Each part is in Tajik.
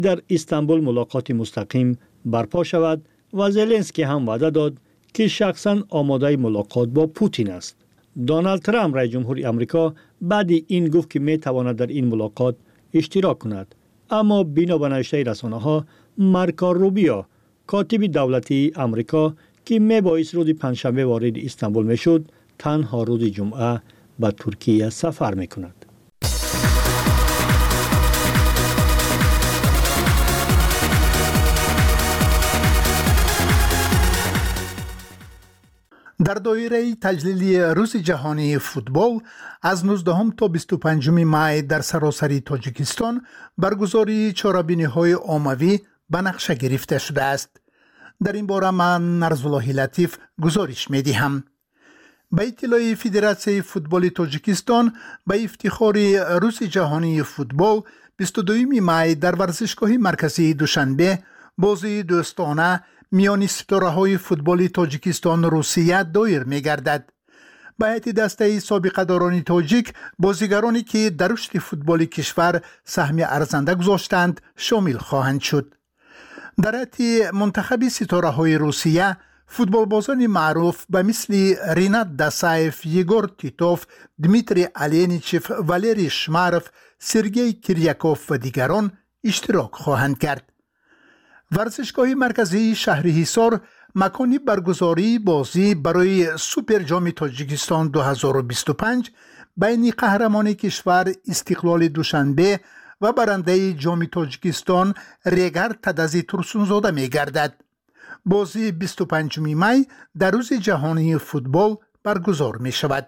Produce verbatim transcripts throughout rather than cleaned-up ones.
در استانبول ملاقات مستقیم برپا شود و زلنسکی هم وعده داد که شخصاً آماده ملاقات با پوتین است. دونالد ترامپ رئیس جمهور آمریکا بعد این گفت که می تواند در این ملاقات اشتراک کند، اما بنا به نوشته رسانه‌ها مارکو روبیو کاتب دولتی آمریکا که می بایست روز پنجشنبه وارد استانبول می شد تنها روز جمعه به ترکیه سفر می کند. در دایره تجلیلی روز جهانی فوتبال از نوزدهم تا بیست و پنجم می در سراسر تاجیکستان برگزاری چهاربینی‌های عمومی به نقشه گرفته شده است. در این باره من نرزالله لطیف گزارش می‌دهم. به اطلاع فدراسیون فوتبال تاجیکستان به افتخار روز جهانی فوتبال بیست و دوم می در ورزشگاه مرکزی دوشنبه بازی دوستانه میان ستاره‌های فوتبال تاجیکستان روسیه دایر می‌گردد. به هیئت دسته سابقه داران تاجیک بازیگرانی که در رشد فوتبال کشور سهم ارزنده گذاشتند شامل خواهند شد. در هیئت منتخب ستاره‌های روسیه فوتبالبازان معروف به مثل رینات داسایف، یگور تیتوف، دمیتری الینیچف، والری شمارف، سرگئی کریاکوف و دیگران اشتراک خواهند کرد. ورزشگاه مرکزی شهر حصار مکانی برگزاری بازی برای سوپر جام تاجیکستان دو هزار و بیست و پنج بین قهرمان کشور استقلال دوشنبه و برنده جام تاجیکستان ریگر تدزی ترسونزاده می گردد. بازی بیست و پنجم می در روز جهانی فوتبال برگزار می شود.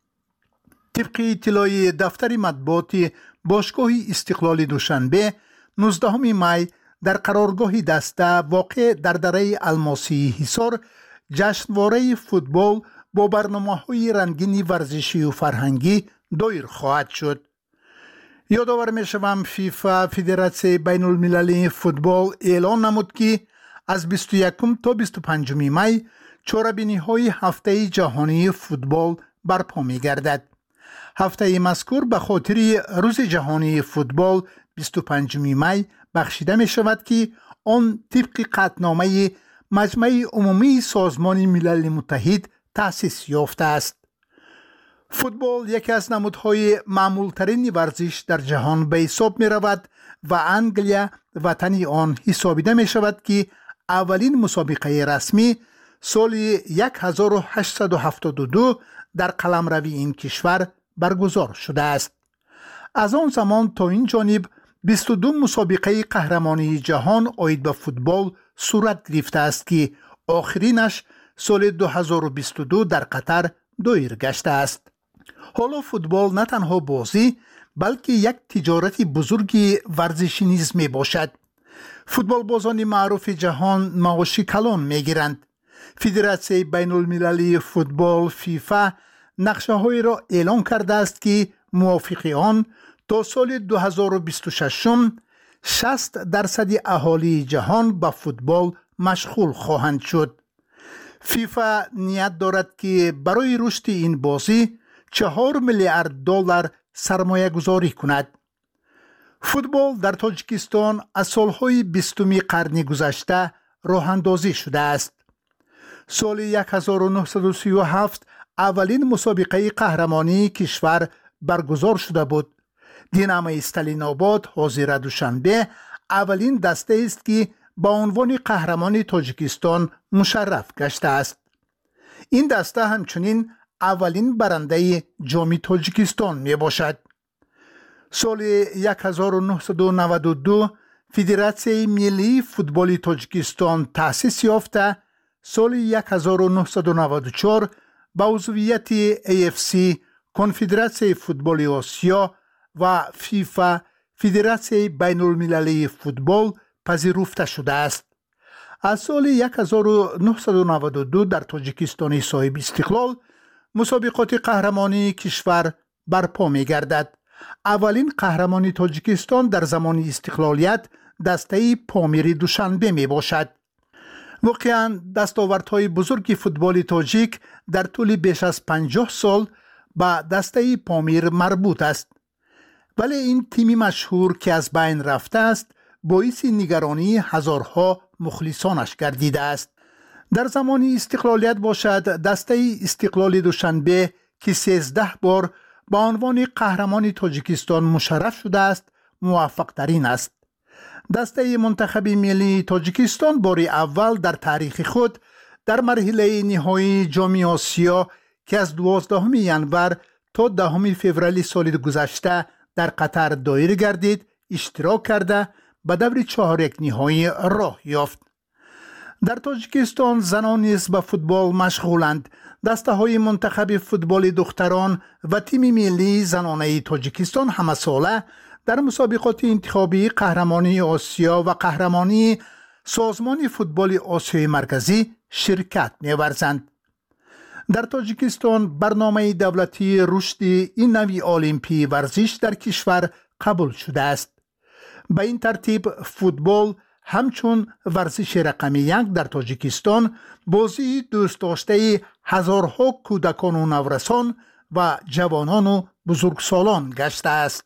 طبق اطلاع دفتر مطبوعات باشگاه استقلال دوشنبه نوزدهم می در قرارگاه دسته واقع در دره الماسی حصار جشنواره فوتبال با برنامه‌های رنگین ورزشی و فرهنگی دایر خواهد شد. یادآور می‌شوم فیفا فدراسیون بین المللی فوتبال اعلان نمود که از بیست و یکم تا بیست و پنجم می چهاربینی‌های هفته جهانی فوتبال برپا می‌گردد. هفته مذکور به خاطر روز جهانی فوتبال بیست و پنجم می بخشیده می شود که آن طبق قطعنامه مجمع عمومی سازمان ملل متحد تأسیس یافته است. فوتبال یکی از نمودهای معمولترین ورزش در جهان به حساب می رود و انگلیا وطن آن حسابیده می شود که اولین مسابقه رسمی سال هزار و هشتصد و هفتاد و دو در قلمرو این کشور برگزار شده است. از آن زمان تا این جانب بیست و دو مسابقه قهرمانی جهان عاید به فوتبال صورت گرفته است که آخرینش سال دو هزار و بیست و دو در قطر دایر گشته است. حالا فوتبال نه تنها بازی بلکه یک تجارت بزرگی ورزشی نیز می باشد. فوتبال بازان معروف جهان معاشی کلان می گیرند. فدراسیون بین المللی فوتبال فیفا نقشه های را اعلان کرده است که موافق آن تا سال دو هزار و بیست و شش شصت درصد اهالی جهان به فوتبال مشغول خواهند شد. فیفا نیت دارد که برای رشد این بازی چهار میلیارد دلار سرمایه گذاری کند. فوتبال در تاجیکستان از سالهای بیستم قرن گذشته راه اندازی شده است. سال هزار و نهصد و سی و هفت اولین مسابقه قهرمانی کشور برگزار شده بود. دینامو استالین آباد حاضر دوشنبه اولین دسته است که با عنوان قهرمان تاجیکستان مشرف گشته است. این دسته همچنین اولین برنده جام تاجیکستان می باشد. سال هزار و نهصد و نود و دو فدراسیون ملی فوتبال تاجیکستان تأسیس یافته، سال هزار و نهصد و نود و چهار با عضویت ای اف سی کنفدراسیون فوتبال آسیا و فیفا فدراسیون بین المللی فوتبال پذیرفته شده است. از سال هزار و نهصد و نود و دو در تاجیکستان صاحب استقلال مسابقات قهرمانی کشور برپا می گردد. اولین قهرمانی تاجیکستان در زمان استقلالیت دسته پامیر دوشنبه می باشد. واقعاً دستاوردهای بزرگ فوتبال تاجیک در طول بیش از پنجاه سال به دسته پامیر مربوط است. ولی این تیمی مشهور که از بین رفته است باعث نگرانی هزارها مخلصانش گردیده است. در زمان استقلالیت باشد دسته استقلال دوشنبه که سیزده بار با عنوان قهرمان تاجیکستان مشرف شده است موفق ترین است. دسته منتخب ملی تاجیکستان بار اول در تاریخ خود در مرحله نهایی جام آسیا که از دوازدهم ژانویه تا دهم فوریه سال گذشته در قطر دایر گردید اشتراک کرده به دور چهار یک نهایی راه یافت. در تاجیکستان زنان نیز به فوتبال مشغولند. دسته های منتخب فوتبال دختران و تیم ملی زنانه تاجیکستان همه ساله در مسابقات انتخابی قهرمانی آسیا و قهرمانی سازمان فوتبال آسیای مرکزی شرکت می‌ورزند. در تاجیکستان برنامه دولتی رشد این نوع المپی ورزش در کشور قبول شده است. به این ترتیب فوتبال همچون ورزش رقم یک در تاجیکستان بازی دوست داشته هزارها کودکان و نورسان و جوانان و بزرگسالان گشته است.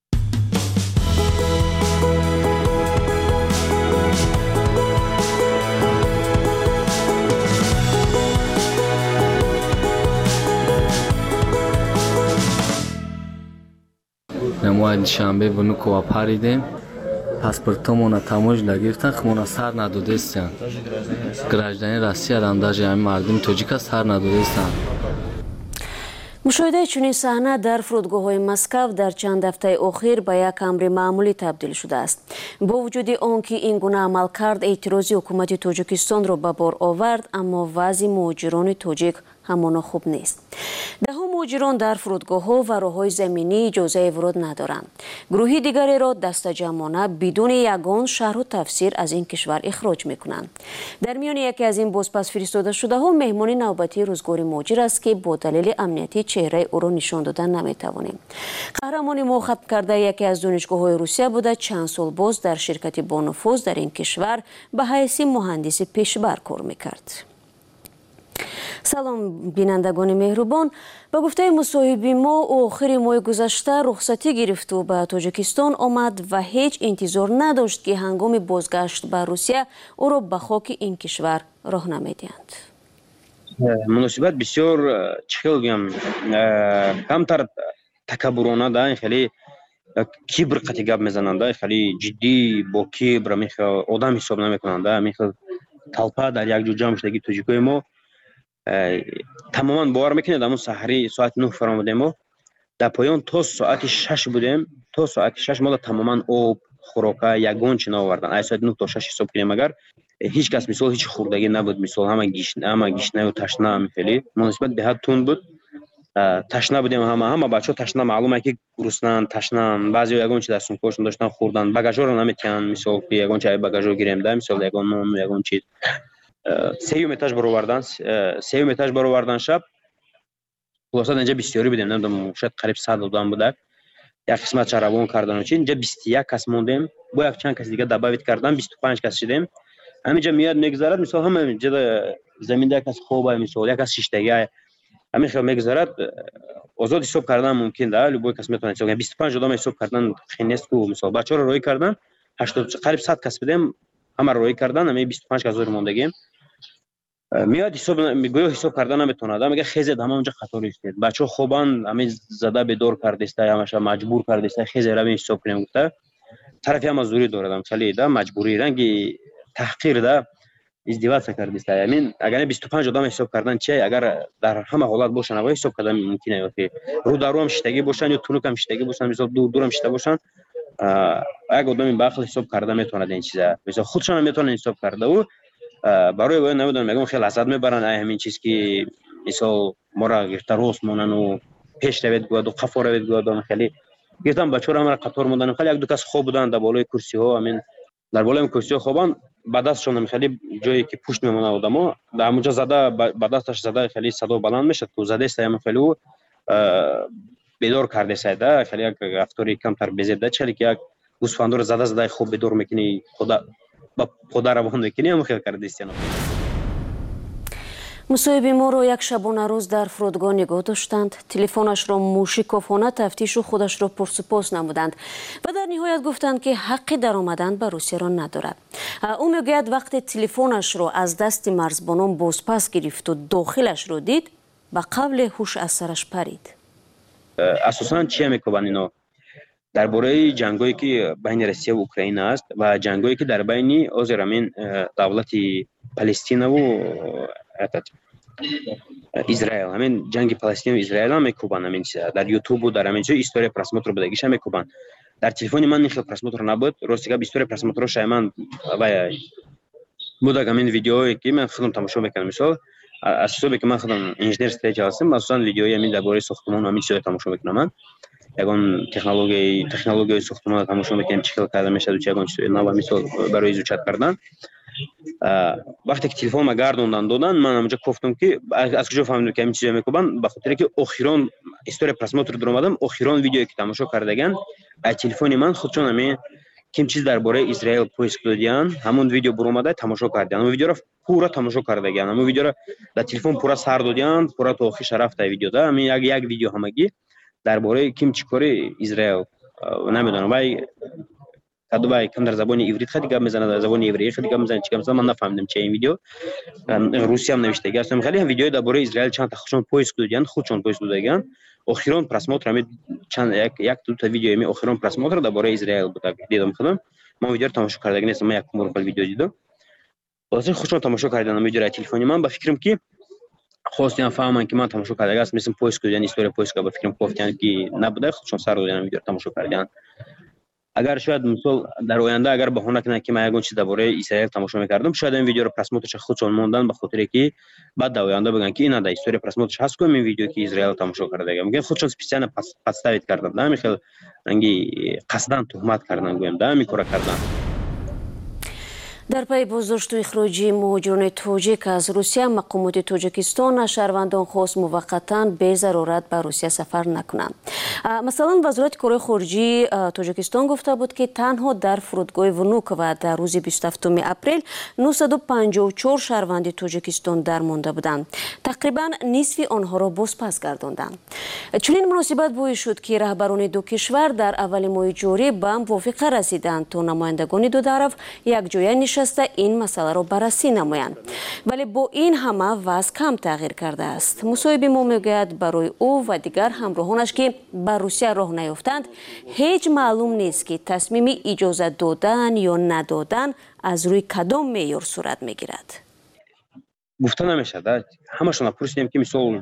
نماید شنبه و نکو پریدیم پاسپورتمون تموج لگرفتن خمون سر ندادستن گراجدانی روسیه رانداج همین مردم تاجیک سر ندادستن. مشاهده چنین صحنه در فرودگاه‌های مسکو در چند هفته اخیر به یک امر معمولی تبدیل شده است. با وجود آنکه این گونه عمل کرد اعتراضی حکومت تاجیکستان را به بار آورد، اما وضع مهاجران تاجیک همان خوب نیست. ده ها مهاجران در فرودگاه‌ها و راه‌های زمینی اجازه ورود ندارند. گروهی دیگری را دست جمعانه بدون یگان شرح و تفسیر از این کشور اخراج می‌کنند. در میان یکی از این بازپس فرستاده شده‌ها مهمان نوبتی روزگار مهاجر است که با دلیل امنیتی چهره او را نشان دادن نمی‌توانیم. قهرمان ما ختم کرده یکی از دانشگاه‌های روسیه بوده، چند سال باز در شرکت با نفوذ در این کشور به حیث مهندس پیشبر کار می‌کرد. سلام بینندگان مهربان، به گفته مصاحبی ما آخر ماه گذشته رخصتی گرفت و به تاجیکستان آمد و هیچ انتظار نداشت که هنگام بازگشت به روسیه او را به خاک این کشور راه نمیدهند. مناسبت بسیار چه بگم کمتر تکبرانه ده، خیلی کبر قطعی گپ میزننده، خیلی جدی با کبر میخواد آدم حساب نمیکننده، میخواد طلپه در یک جو جمع شدگی تاجیکای ما تماما باور میکنید. همون سحری ساعت نه فرامودیم ما در پایان تا ساعت شش بودیم، تا ساعت شش ما تماما آب خوراکه یگان چی نآوردن. از ساعت نه تا شش حساب کنیم اگر هیچ کس مثال هیچ خوردگی نبود، مثال همه گیشنه همه گیشنه و تشنه هم خیلی مناسبت به حد تون بود. تشنه بودیم، همه همه بچه ها تشنه، معلومه که گرسنه‌اند، تشنه، بعضی یگان چی دستون کشون داشتن خوردن، بagaژ رو نمیتونن مثال که یگان چای بagaژ رو گیریم ده، مثال یگان نون یگان چیز سیوم اتاج برآوردن، سیوم اتاج برآوردن شب خلاصا اینجا بسیاری بودیم، نمیدونم شاید قریب صد آدم بوده، یک قسمت چراغون کردن و چی اینجا بیست و یک کس موندیم، با یک چند کس دیگه دعوت کردن بیست و پنج کس شدیم. همینجا میاد میگذرد، مثلا همه اینجا زمین یک کس خوبه، مثلا یک کس شیشتگی همین خیلی میگذرد، آزاد حساب کردن ممکن ده، ولی با کس میتونه حساب بیست و پنج آدم حساب کردن خیلی نیست. کو مثلا بچه‌ها رو روی کردن هشتاد قریب صد کس بودیم، همه روی کردن، همین بیست و پنج کس زور موندگیم. میاد حساب میگه حساب کردن نمیتونه، میگه خیزید همه اونجا خطر ایستید، بچه‌ها خوبان همین زده به دور کرده است، همش مجبور کرده است خیزید رو حساب کنیم. گفته طرفی هم مزدوری داره، خیلی ده مجبوری رنگی تحقیر ده ازدواج کرده است. همین اگر بیست و پنج آدم حساب کردن چه اگر در همه حالت باشن و حساب کردن ممکنه که رو درو هم شتگی باشن یا تونوک هم شتگی باشن، مثلا دور دور هم شته باشن، اگه آدم به عقل حساب کرده میتونه این چیزا مثلا خودشون هم میتونن حساب کرده و برای وای نمیدونم میگم خیلی حسد میبرن همین چیز که مثلا ما را گرفته روز مونن و پیش روید گواد و قفا روید گواد، خیلی گفتم بچه‌ها را قطار موندن، خیلی یک دو کس خوب بودن در بالای کرسی ها، همین در بالای کرسی ها خوبان، بعد ازشون خیلی جایی که پشت میمونه آدما در اونجا زده، بعد ازش زده خیلی صدا بلند میشه تو زده است، هم خیلی بیدار کرده ساده، خیلی یک رفتاری کمتر بزده، چلی که یک گوسفندور زده زده خوب بیدار میکنی خدا با خدا روان میکنی، هم خیلی کرده است. مصاحبه ما را یک شبانه روز در فرودگاه نگاه داشتند. تلفنش را موشکافانه تفتیش و خودش را پرسپاس نمودند و در نهایت گفتند که حق در آمدن به روسیه را ندارد. او میگوید وقتی تلفنش را از دست مرزبانان بازپس گرفت و داخلش را دید به قبل هوش از سرش پرید. اساساً چی میگویند اینا درباره جنگایی که بین روسیه و اوکراین است و جنگایی که در بین آذربایجان دولت فلسطین و اسرائیل، همین جنگ فلسطین و اسرائیل هم میگویند، همین در یوتیوب و در همین جای استوری پراسموتر بدگیش هم میگویند. در تلفن من این خیلی پراسموتر نبود، راستی که استوری پراسموتر شایمان و بوده همین ویدیویی که من خودم تماشا میکنم. مثلا اساساً که من خودم انجینر استراتژی هستم، مثلا ویدیوی همین درباره ساختمان همین چیزا تماشا میکنم. من یگان تکنولوژی تکنولوژی ساختمان تماشا میکنم چی کرده میشه و چه یگان چیزا نو مثلا برای ایجاد کردن. وقتی که تلفن ما گردوندن دادن من اونجا گفتم که از کجا فهمیدم که همین چیزا میگن، به خاطر که اخیران استوری پراسموتر در اومدم، اخیران ویدیویی که تماشا کردگان از تلفن من خودشون همین کیم چیز درباره اسرائیل پوست دادیان، همون ویدیو بر اومده تماشا کردن. اون ویدیو را پورا تماشا کردگان، همون ویدیو را در تلفن پورا سر دادیان، پورا تا آخرش رفت ویدیو دا. همین یک یک ویدیو همگی درباره کیم چیکاری اسرائیل نمیدونم وای کدو وای کم در زبان عبریت خیلی گپ میزنه، در زبان عبری خیلی گپ میزنه، چیکار مثلا من نفهمیدم چه این ویدیو. روسی هم نوشته گفتم خیلی هم ویدیو درباره اسرائیل چند تا خودشون پوست دادیان، خودشون پوست دادگان. اخیران پراسموتر همین چند یک یک دو تا ویدیو می اخیران پراسموتر درباره اسرائیل بود دیدم خودم. من ویدیو تماشا کردم نیستم، من یک مرکل ویدیو دیدم. واسه خودشون تماشا کردن ویدیو را تلفنی من با فکرم که خواستم فهمم که من تماشا کردم است مثل پوست کردن استوری پوست که با فکرم گفتن که نبوده، خودشون سر دادن ویدیو تماشا کردن. اگر شاید مثلا در آینده اگر بهونه کنه که من یگان چیز درباره اسرائیل تماشا میکردم، شاید این ویدیو رو پراسموترش خودشون موندن به خاطر که بعد در آینده بگن که این در استوری پراسموترش هست که این ویدیو که اسرائیل تماشا کرده، میگن خودشون سپیسیال پس پستاویت کردن، نمی خیلی رنگی قصدن تهمت کردن گویم ده می کار کردن. در پی بازداشت و اخراج مهاجران تاجیک از روسیه، مقامات تاجیکستان شهروندان خواست موقتا به ضرورت به روسیه سفر نکنند. مثلا وزارت کارهای خارجه تاجیکستان گفته بود که تنها در فرودگاه ونوک و در روز بیست و هفتم اپریل نهصد و پنجاه و چهار شهروند تاجیکستان درمانده بودند. تقریبا نصف آنها را بازپس گرداندند. چنین مناسبت باعث شد که رهبران دو کشور در اول ماه جاری به موافقه رسیدند تا نمایندگان دو طرف یک جای نشسته این مسئله را بررسی نمایند. ولی با این همه وضع کم تغییر کرده است. مصاحبه ما میگوید برای او و دیگر همراهانش که به روسیه راه نیافتند هیچ معلوم نیست که تصمیم اجازه دادن یا ندادن از روی کدام معیار صورت میگیرد. گفته نمیشه، همشون پرسیدیم که مثلا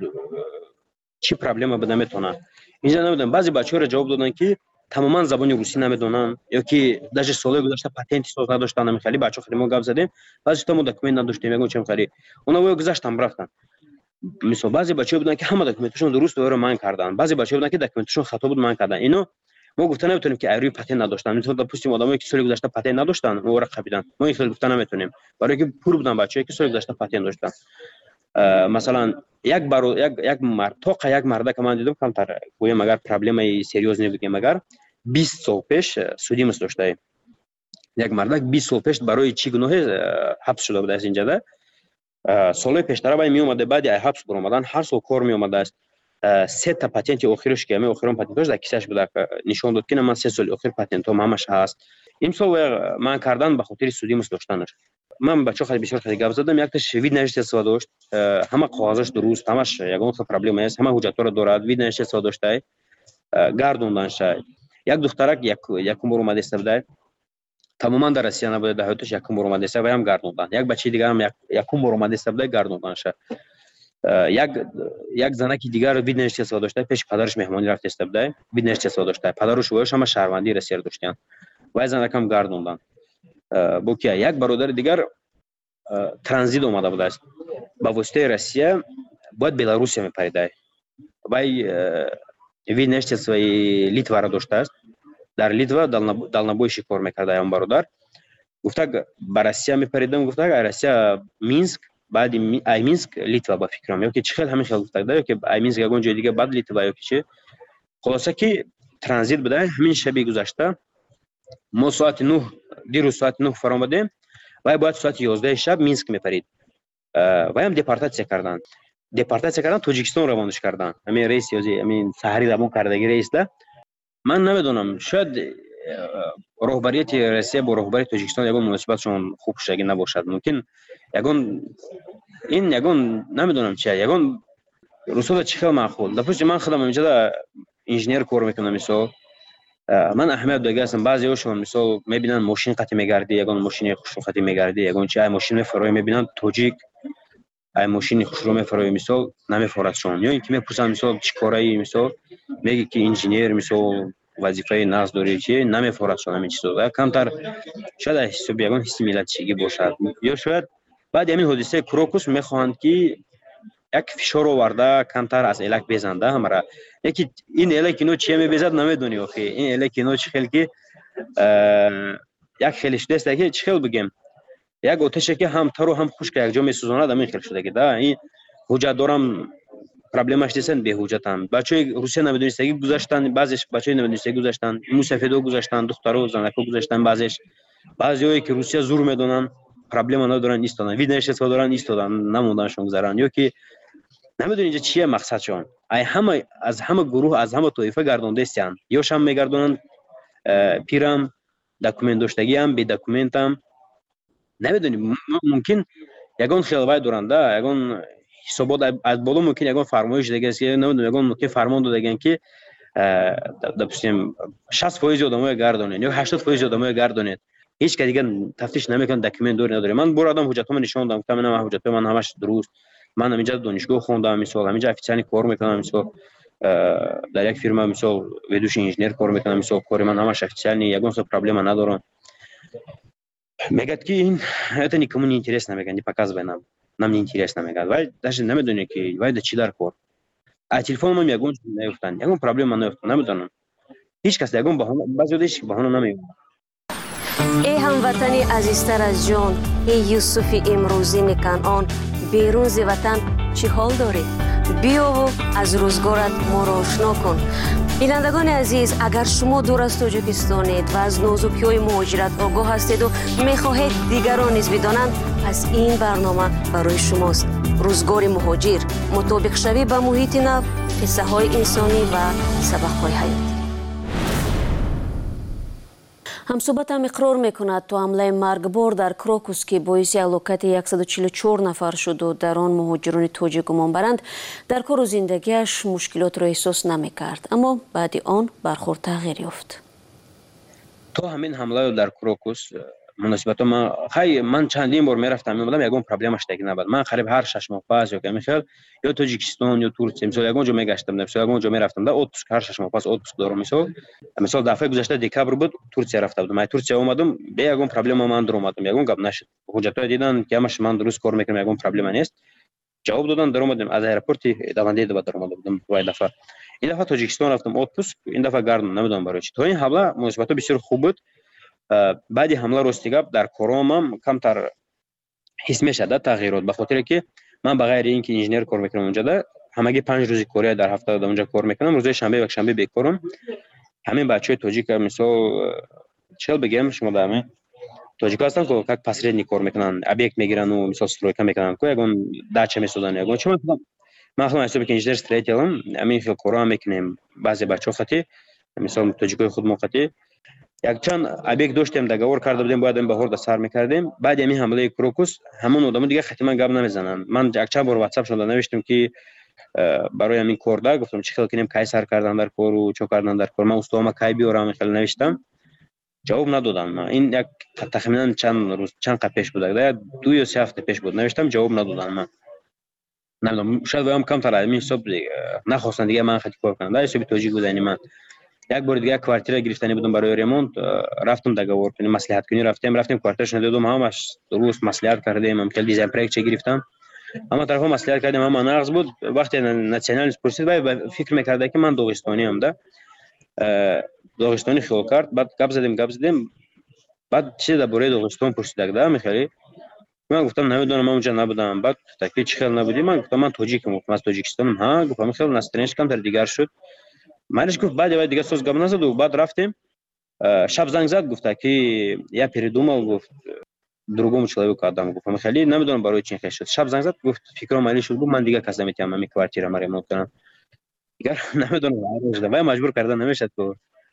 چی پرابلم بده میتونه. اینجا نمیدونم بعضی بچه‌ها را جواب دادن که تماما زبان روسی نمیدونن یا که داش سال گذشته پاتنت ساز نداشتن. نمیخواد بچه‌ها خیلی ما گپ زدیم، بعضی تا ما دکمنت نداشتیم، میگن چه میخواد اونا وای گذاشتن رفتن. مثلا بعضی بچه‌ها بودن که همه دکمنتشون درست و من کردن، بعضی بچه‌ها بودن که دکمنتشون خطا بود من کردن. اینو ما گفتن نمیتونیم که ایروی پاتنت نداشتن. مثلا پوستیم آدمایی که سال گذشته پاتنت نداشتن اون ورق خبیدن، ما این خیلی گفتن نمیتونیم برای که پور بودن بچه‌ای که سال گذشته پاتنت داشتن. مثلا یک بار یک یک مرد تا یک مرد که من دیدم کمتر گویم اگر پرابلمی سریوز نبودیم اگر بیست سال پیش سودیمس داشته. یک مردک بیست سال پیش برای چی گناه حبس شده بود از اینجا ده. سال پیشتر باید می اومده بعد از حبس بر اومدن هر سال کار می اومده است. سه تا پاتنت آخرش که می آخرون پاتنتش در کیسهش بود نشون داد که من سه سال آخر پاتنتم همش هست. امسال من کردن به خاطر سودیمس داشتنش. من بچه‌ها خیلی بسیار خیلی گپ زدم، یک تا شوید نوشته استفاده داشت، همه کاغذش درست، همش یگان تا پرابلم است، همه حجت را دارد، وید نوشته استفاده داشته. گردوندن شاید یک دخترک یک یکم بار اومده استفاده تماما در روسیه نبوده، در حیاتش یکم بار اومده استفاده هم گردوندن. یک بچه دیگه هم یک یکم بار اومده استفاده گردوندن شد. یک یک زنک دیگر وید نوشته استفاده داشته، پیش پدرش مهمانی رفت استفاده وید نوشته استفاده داشته، پدرش و هم شهروندی روسیه داشتن و زنک هم گردوندن. با که یک برادر دیگر ترانزیت اومده بود است با واسطه روسیه باید بلاروس میپریده وای وید نوشته استفاده لیتوا را داشته است. در لیتوا دالنابویشی کار میکرده اون برادر. گفته با روسیه میپریدم، گفته اگر روسیه مینسک بعد ای مینسک لیتوا با فکرم یا که چه خیلی همین خیلی گفته ده که ای مینسک یگان جای دیگه بعد لیتوا یا که چه خلاصه که ترانزیت بده. همین شبی گذشته ما ساعت نه دیروز ساعت نه فرامدیم و باید ساعت یازده شب مینسک میپرید. و هم دپارتاسیا کردن دپارتاسیا کردن توجیکستان روانش کردن همین رئیس یازی همین سحری زبون کردگی رئیس ده من نمیدونم شاید رهبریت روسیه با رهبری توجیکستان یگان مناسبتشون خوب شده نباشد ممکن یگان این یگان نمیدونم چیه یگان رسول چه خیلی معقول دفعه من خودم اینجا انجینیر کار میکنم مثلا من اهمیت دیگه هستم بعضی هاشون مثلا میبینن ماشین قطع میگردی یگان ماشین خوشرو قطع میگردی یگان چه ماشین فرای میبینن توجیک ای ماشین خوشرو میفرای مثلا نمیفرادشون یا اینکه میپرسن مثلا چی کاری مثلا میگه که انجینیر مثلا وظیفه نقض داره چیه نمیفرادشون همین چیزا کمتر شاید حساب یگان حس ملتچگی باشد یا شاید بعد همین حادثه کروکوس میخواهند که یک فشار آورده کمتر از الک بزنده همرا یکی این الک اینو چیه میبزد نمیدونی آخه این الک اینو چه خیلی که یک خیلی شده است که چه خیلی بگیم یک آتشه که هم تر و هم خشک یک جا میسوزاند همین خیلی شده که ده این حجت دارم پرابلمش دیسن به حجتم بچهای روسیه نمیدونستگی گذاشتن بعضیش بچهای نمیدونستگی گذاشتن موسفیدو گذاشتن دخترو زنکو گذاشتن بعضیش بعضیایی که روسیه زور میدونن پرابلم ندارن ایستادن ویدنش است دارن ایستادن نموندنشون گذران یا که نمیدونی اینجا چیه مقصدشون ای همه از همه گروه از همه طایفه گردونده استن یا شام میگردونن پیرم دکومنت داشتگی هم بی دکومنت هم نمیدونی ممکن یگان خیلی وای دورنده یگان حسابات از بالا ممکن یگان فرمایش دیگه است نمیدونم یگان ممکن فرمان دادن که دپستیم شصت درصد آدمای گردونن یا هشتاد درصد آدمای گردونن هیچ که دیگه تفتیش نمیکنه دکومنت دور نداره من بر آدم حجتامو نشون دادم گفتم من حجت من همش درست من همینجا دانشگاه خوندم مثلا همینجا افیسیانی کار میکنم مثلا در یک فیرما مثلا ویدوش انجینیر کار میکنم مثلا کار من همش افیسیانی یگان سو پرابلم ندارم میگه که این это никому не интересно میگن не показывай нам нам не интересно میگن ولی даже نمیدونه که وای چی در کار а телефонم میگن نمیفتن یگان پرابلم نمیفتن نمیدونم هیچ کس یگان بهونه بعضی دیش بهونه نمیگن ای هموطنی عزیزتر از جان ای یوسف امروزی کنعان بیرون ز وطن چی حال داری بیا و از روزگارت ما را آشنا کن بینندگان عزیز اگر شما دور از تاجیکستانید و از نازکی‌های مهاجرت آگاه هستید و میخواهید دیگران نیز بدانند پس این برنامه برای شماست روزگار مهاجر مطابق شوی به محیط نو قصه های انسانی و سبق های حیاتی همصحبت هم اقرار میکند تو حمله مرگبار در کروکوس که باعث هلاکت صد و چهل و چهار نفر شد و در آن مهاجران تاجیک گمان برند در کار و زندگیش مشکلات را احساس نمیکرد اما بعد آن برخورد تغییر یافت. تو همین حمله در کروکوس مناسبت من خیلی من چندین بار میرفتم میبودم یگان پرابلمش دیگه نبود من قریب هر شش ماه پس یا کمی خیلی یا تاجیکستان یا ترکیه مثلا یگان جا میگشتم مثلا یگان جا میرفتم در اتوبوس هر شش ماه پس اتوبوس دارم مثلا مثلا دفعه گذشته دکبر بود ترکیه رفته بودم من ترکیه اومدم به یگان پرابلم من در اومدم یگان گپ نشد حجتای دیدن که همش من درست کار میکنم یگان پرابلم نیست جواب دادن در اومدم از ایرپورت دوانده دو در اومده بودم وای دفعه این دفعه تاجیکستان رفتم اتوبوس این دفعه گردم نمیدونم برای چی تو این حمله مناسبت بسیار خوب بود بعد حمله راستی گپ در کارم کمتر حس میشد تغییرات به خاطر که من بغیر اینکه انجینیر کار میکنم اونجا ده همگی پنج روزی کاری در هفته اونجا کار میکنم روز شنبه و شنبه بیکارم همین بچهای تاجیک مثلا چل بگم شما در همین تاجیک هستن که یک پسرینی کار میکنن ابیکت میگیرن و مثلا استرویکا میکنن که یگان داچه میسودن یگان چون من خودم حساب که انجینیر استریتیلم همین خیلی کارا میکنیم بعضی بچه‌ها خاطی مثلا تاجیکای خود موقتی یک چند ابیک داشتیم دگاور کرده بودیم باید این بهار سر میکردیم بعد همین حمله کروکوس همون آدم دیگه ختما گپ نمیزنن من یک چند بار واتساپ شده نوشتم که برای همین کوردا گفتم چه خیلی کنیم کی سر کردن در کار و چه کردن در کار من استوام کی بیارم خیلی نوشتم جواب ندادم من این یک تخمینا چند روز چند قبل پیش بود ده دو یا سه هفته پیش بود نوشتم جواب ندادم من نمیدونم شاید هم کم تر همین حساب نخواستن دیگه من خیلی کار کنم در حساب توجیه بودنی من یک بار دیگه کوارتیر گرفتنی بودم برای ریمونت رفتم دگاور کنیم مصلحت کنی رفتیم رفتیم کوارترش ندیدم همش درست مصلحت کردیم هم که دیزاین پروژه چه گرفتم اما طرف مصلحت کردیم اما نقص بود وقتی ناسیونال پرسید و فکر می‌کرد که من داغستانی ام ده داغستانی خیال کرد بعد گپ زدیم گپ زدیم بعد چه درباره داغستان پرسید ده میخوای من گفتم نمیدونم من اونجا نبودم بعد تکلیف چه خیال نبودی من گفتم من تاجیکم گفتم از تاجیکستانم ها گفتم خیلی نستنش کم در دیگر شد منش گفت بعد دیگه سوز گپ نزد و بعد رفتیم شب زنگ زد گفت که یا پریدومال گفت другому человеку отдам. Гуфтам хеле намедонам барои чин хеш шуд. Шаб занг зад гуфт фикром майли шуд, гуфт ман дигар кас наметиам ами квартирама ремонт кунам. Дигар намедонам шуда вай маҷбур карда намешад ку.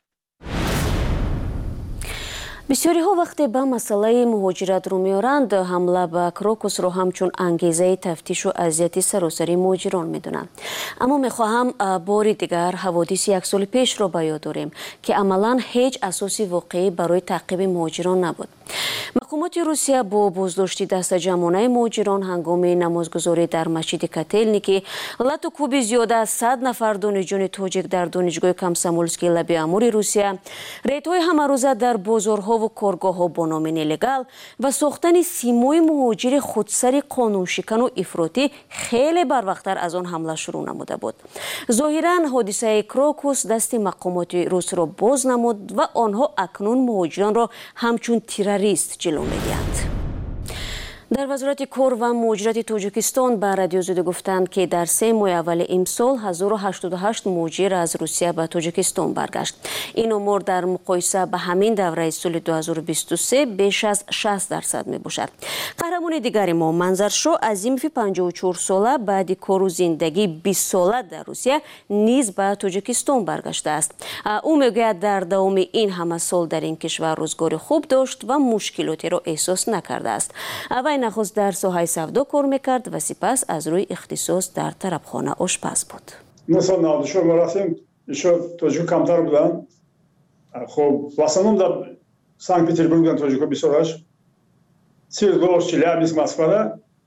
бисёриҳо вақте ба масъалаи муҳоҷиратро меоранд, ҳамла ба Крокусро ҳамчун ангезаи тафтишу азияти саросари муҳоҷирон медонанд. аммо мехоҳам бори дигар ҳаводиси як соли пешро ба ёд орем, ки амалан ҳеҷ асоси воқеӣ барои таъқиби муҳоҷирон набуд. мақомоти Русия бо боздошти дастаҷамонаи муҳоҷирон ҳангоми намозгузорӣ дар масҷиди Котельники, лату кӯби зиёда аз сад нафар донишҷӯёни тоҷик дар донишгоҳи Комсомольскии лаби амури Русия, рейдҳои ҳамарӯза дар бозорҳо ву коргоҳҳо бо номи нелегал ва сохтани симои муҳоҷири худсари қонуншикану ифротӣ хеле барвақттар аз он ҳамла шурӯъ намуда буд. зоҳиран ҳодисаи Крокус дасти мақомоти русро боз намуд ва онҳо акнун муҳоҷиронро ҳамчун террорист ҷилӯ медиҳанд. дар вазорати кор ва муҳоҷирати Тоҷикистон ба радиозуде гуфтанд, ки дар се моҳи аввали имсол ҳазору ҳаштоду ҳашт муҳоҷир аз Русия ба Тоҷикистон баргашт. ин омор дар муқоиса ба ҳамин давраи соли ду ҳазору бисту се беш аз шаст дарсад мебошад. қаҳрамони дигари мо Манзаршо Азимови панҷоҳу чор сола баъди кору зиндагии бист сола дар Русия низ ба Тоҷикистон баргаштааст. ӯ мегӯяд дар давоми ин ҳама сол дар ин кишвар рӯзгори хуб дошт ва мушкилотеро эҳсос накардааст. нахуст дар соҳаи савдо кор мекард ва сипас аз рӯи ихтисос дар тарабхона ошпаз буд. мо сол наваду чор мо рафтем, ишо тоҷико камтар буданд. хоб в основном дар Санкт-Петербург буданд тоҷико бисёраш. Свердловск, Челябинск, Москвада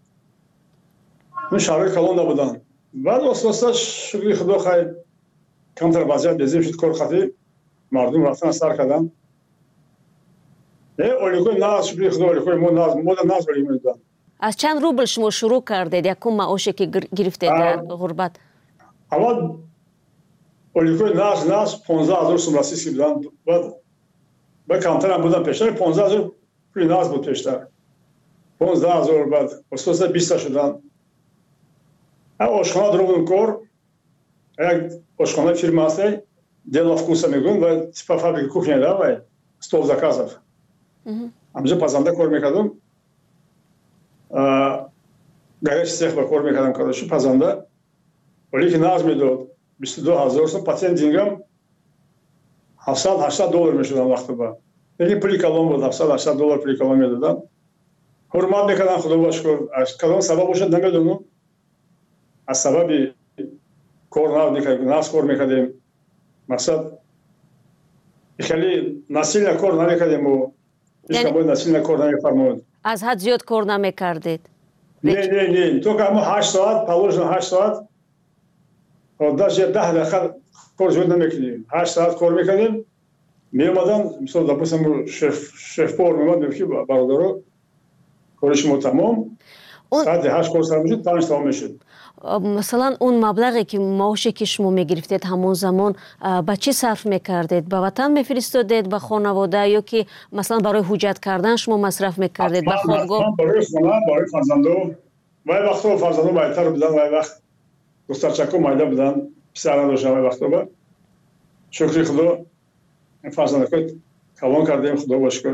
ну шаҳрҳои калон набуданд. баъд оста-оста шукри худо хайр камтар вазъият безем шуд, кор хати мардум рафтан сар карданд. оликои нағз шукри худо оликои мо нағз мо дар нағз оликои медоданд. аз чанд рубл шумо шурӯъ кардед якум маоше ки гирифтед дар ғурбат? аввал оликои нағз нағз понздаҳ ҳазор сум российский буданд. баъд ба камтарам буданд пештар понздаҳ ҳазор пули нағз буд пештар. понздаҳ ҳазор баъд оста-оста биста шуданд. ошхона дро будем кор. як ошхона фирма аст, Дело вкуса мегӯянд ва типа фабрика кухня да вай стол заказов. ҳамҷо пазанда кор мекардам. горячий цех ба кор мекардам кадошу пазанда. оле ки нағз медод бисту ду ҳазор сум, патент дингам ҳафтсад ҳаштад доллар мешудам вақто ба. Яки пули калон буд, ҳафтсад ҳаштад доллар пули калон медодам. ҳурмат мекардам, худо ба шукр. аз кадом сабаб бошад намедонам. аз сабаби кор нағз кор мекардем. мақсад хеле насилна кор намекардем. аз ҳад зиёд кор намекардед? не не не только мо ҳашт соат положено, ҳашт соат даже даҳ дақиқа кор зиёд намекардем. ҳашт соат кор мекардем. меомадам мисол допустим шеф-повар меомад мегуфт ки бародаро кори шумо тамом. саати ҳашт кор сар мешуд, панҷ тамом мешуд. масалан он маблағе ки маоше ки шумо мегирифтед ҳамон замон ба чӣ сарф мекардед? ба ватан мефиристодед, ба хонавода, ё ки масалан барои ҳуҷҷат кардан шумо масраф мекардед ба хобгоҳ? барои хона, барои фарзандо. вай вақтҳо фарзандо майтар буданд, вай вақт духтарчако майда буданд, писар надоштам вай вақтҳо. шукри худо фарзандако калон кардем, худо ба шукр.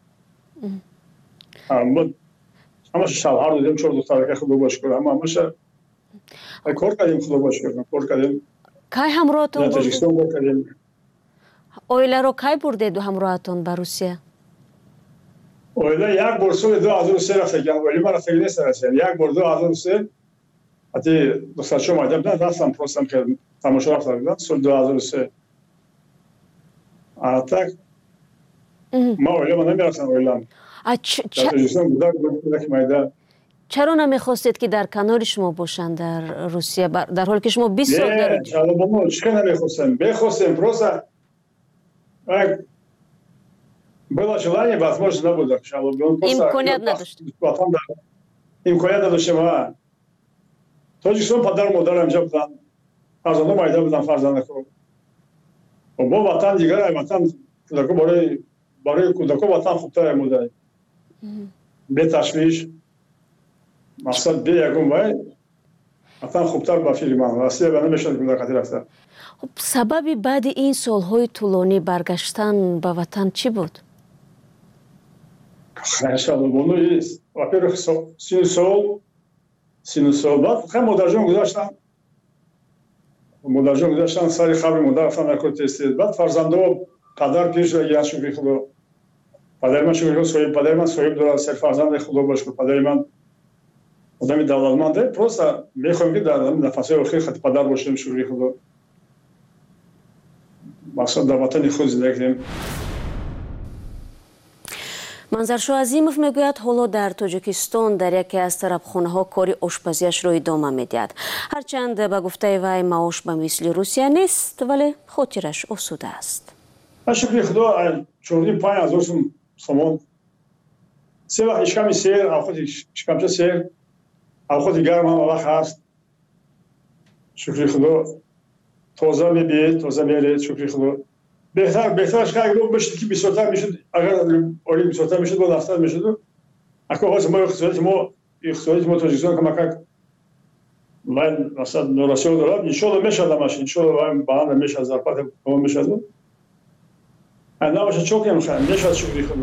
ҳамаша шавҳар додем, чор духтарака, худо ба шукр. ҳама ҳамаша кор кардем, худо ба шукр. кор кардем. кай ҳамроҳатон бурдед? Тоҷикистон кор кардем. оиларо кай бурдед ҳамроҳатон ба Русия? оила як бор соли ду ҳазору се рафтагам. оили ма рафтаги нест расиям. як бор ду ҳазору се ҳати духтарчо майда буданд, рафтам простам кардем. тамошо рафта буданд соли ду ҳазору се. а так ма оилама намерафтам. оилам дар тоҷикистон будак будак майда. чаро намехостед ки дар канори шумо бошанд дар Русия, дар ҳоле ки шумо бист сол дар ҷалобомо чиқа намехостем. бехостем просто было желание, возможно, набуде. имконият надоштем. имконият надоштем. тоҷикистон падару модарам инҷа буданд. фарзандо майда буданд, фарзандако. бо ватан дигар ватан кӯдако барои барои кӯдако ватан хубтар мудай. бе ташвиш. мақсад бе ягон вай ватан хубтар ба фикри ман. Россия ба намешад кӯдакати рафта. خب سببی بعد این سالهای طولانی برگشتن به وطن چی بود؟ иншалло бонуи во-первых синусол синусол бад хам модарҷон гузаштан модарҷон гузаштан сари хабри модар рафтан дар кори тестед бад фарзандо падар пеш я шукри худо падари ман шукри худо соҳиб падари ман соҳиб дорад сер фарзанди худо бошад падари ман одами давлатманде просто мехоҳем ки дар нафасҳои охир хати падар бошем шукри худо мақсад дар ватани худ зиндагӣ кунем. манзаршо азимов мегӯяд ҳоло дар тоҷикистон дар яке аз тарабхонаҳо кори ошпазиашро идома медиҳад. ҳарчанд ба гуфтаи вай маош ба мисли русия нест, вале хотираш осуда аст. ба шукри худо чорди панҷ ҳазор сум сомон се вақт ишками сер авқоти ишкамча сер авқоти гарм ҳам вақт ҳаст. шукри худо тоза мебиед тоза меред. шукри худо بهتر بهترش که اگر بشه که بیشتر میشد اگر اولی بیشتر میشد با دفتر میشد اگه خواست ما اقتصادی ما اقتصادی ما تاجیکستان که مکان من مثلا نوراسیون دارم ان شاء الله میشه دامش ان شاء الله من باند میشه زرپات کم میشه انا باشه چوکم خان میشه شکری خدا.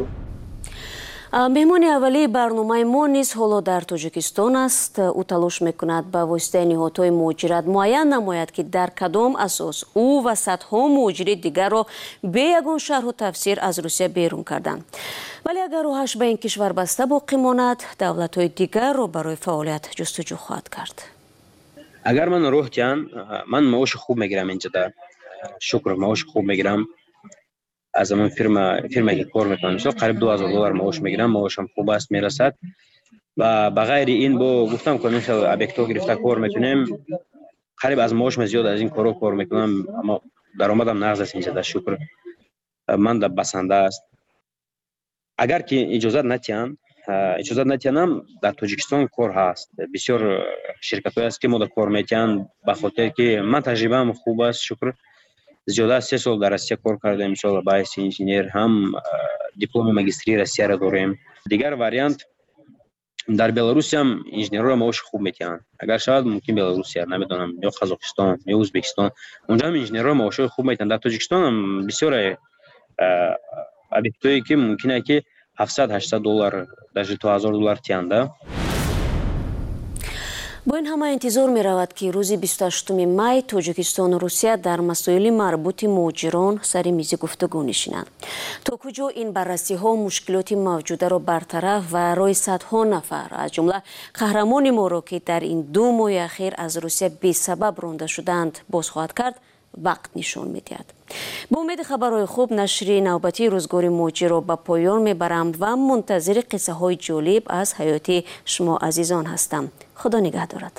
меҳмони аввалии барномаи мо низ ҳоло дар тоҷикистон аст. ӯ талош мекунад ба воситаи ниҳодҳои муҳоҷират муайян намояд ки дар кадом асос ӯ ва садҳо муҳоҷири дигарро бе ягон шарҳу тафсир аз русия берун карданд. вале агар роҳаш ба ин кишвар баста боқӣ монад, давлатҳои дигарро барои фаъолият ҷустуҷӯ хоҳад кард. агар ман роҳ диҳанд ман маоши хуб мегирам инҷода шукр маоши хуб мегирам аз амон фирма фирмае ки кор мекунам мисол қариб ду ҳазор доллар маош мегирам маошам хуб аст мерасад ва ба ғайри ин бо гуфтам ки мисол объектҳо гирифта кор метунем қариб аз маошам зиёд аз ин корҳо кор мекунам аммо даромадам нағз аст инҷода шукр ман да басанда аст. агар ки иҷозат натиҳанд иҷозат натиҳандам дар тоҷикистон кор ҳаст бисёр ширкатҳое аст ки мо да кор метиҳанд ба хотир ки ман таҷрибаам хуб аст шукр زیاده از سه سال در روسیه کار کردیم مثلا با حیث انجینیر هم دیپلم ماجستری روسیه را داریم. دیگر واریانت در بلاروس هم انجینرها معاش خوب میتونن اگر شاید ممکن بلاروسیه نمیدونم یا قزاقستان یا ازبکستان اونجا هم انجینرها معاش خوب میتونن. در تاجیکستان هم بسیار объектایی که ممکنه که هفتصد هشتصد دلار در تا هزار دلار تیانده. бо ин ҳама интизор меравад ки рӯзи бисту ҳаштуми май тоҷикистону русия дар масоили марбути муҳоҷирон сари мизи гуфтугӯ нишинанд. то куҷо ин баррасиҳо мушкилоти мавҷударо бартараф ва роҳи садҳо нафар аз ҷумла қаҳрамони моро ки дар ин ду моҳи ахир аз русия бесабаб ронда шуданд боз хоҳад кард вақт нишон медиҳад. ба умеди хабарҳои хуб нашри навбатии рӯзгори муҳоҷирро ба поён мебарам ва мунтазири қиссаҳои ҷолиб аз ҳаёти шумо азизон ҳастам. худо нигаҳдорад.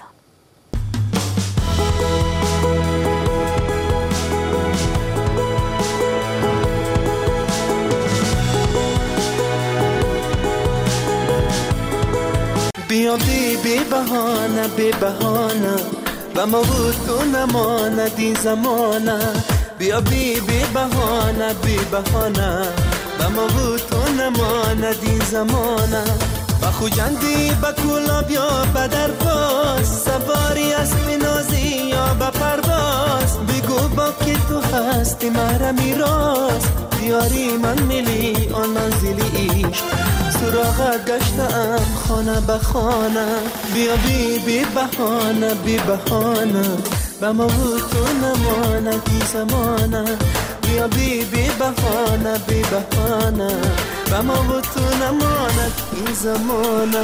بیا بی بی بهانه بی بهانه و ما بود تو نماندی زمانه بیا بی بی بهانه بی بهانه و ما بود تو نماندی زمانه با خوجندی با کولا بیا با درباز سواری اسب نازی یا با پرواز بگو با که تو هستی مرا میراز بیاری من ملی آن منزلی ایش سراغت گشتم خانه به خانه بیا بی بی بهانه بی بهانه با ما بود تو نمانه بی زمانه بیا بی بی بهانه بی بهانه با ما بود تو نمانه بی زمانه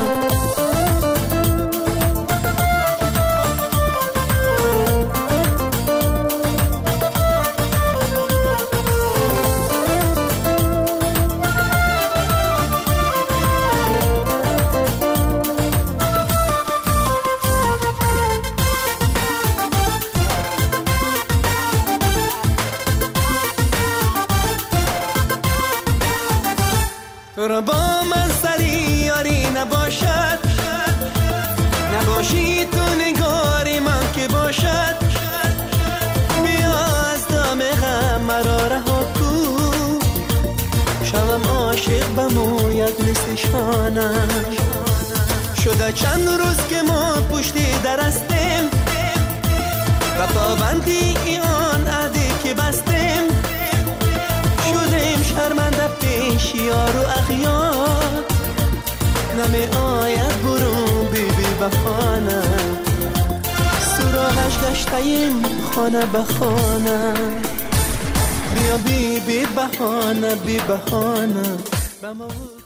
تو را با من سری یاری نباشد نباشی تو نگاری من که باشد بیا از دام غم مرا رها کن شوم عاشق بموید مثل شانم شده چند روز که ما پشتی در هستیم و پابندی آن عهدی که بستیم شدیم شرمنده پیش یار و اغیار نمی آید برون بی بی بخانه سراغش گشتیم خانه به خانه بیا بی بی بهانه بی بهانه